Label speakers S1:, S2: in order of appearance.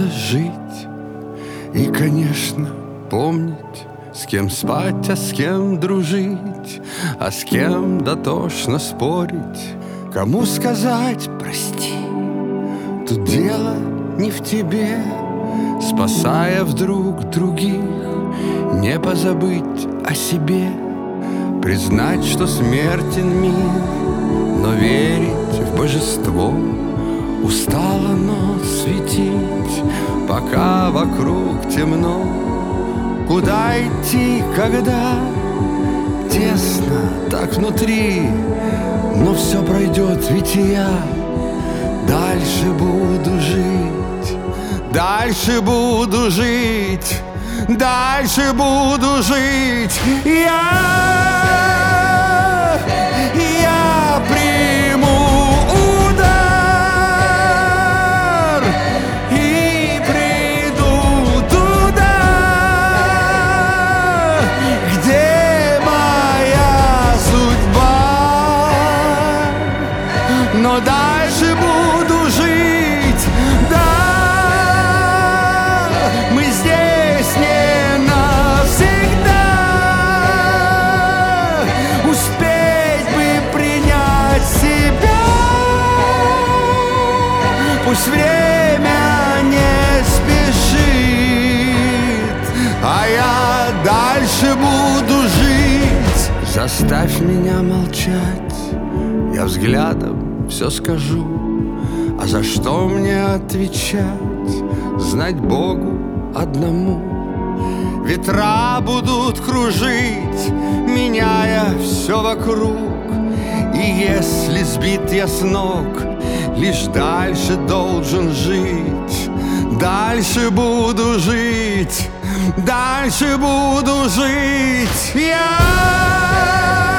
S1: надо жить и, конечно, помнить, с кем спать, а с кем дружить, а с кем дотошно спорить, кому сказать прости. Тут дело не в тебе, спасая вдруг других, не позабыть о себе, признать, что смертен мир, но верить в божество. Устало, но светить, пока вокруг темно. Куда идти, когда тесно так внутри, но все пройдет, ведь и я дальше буду жить, дальше буду жить, дальше буду жить. Я приму удар и приду туда, где моя судьба, но дальше буду жить, да, мы здесь не навсегда. Успеть бы принять себя, пусть время не спешит, а я дальше буду жить. Заставь меня молчать, я взглядом все скажу, а за что мне отвечать, знать Богу одному. Ветра будут кружить, меняя все вокруг, и если сбит я с ног, лишь дальше должен жить, дальше буду жить, дальше буду жить. Я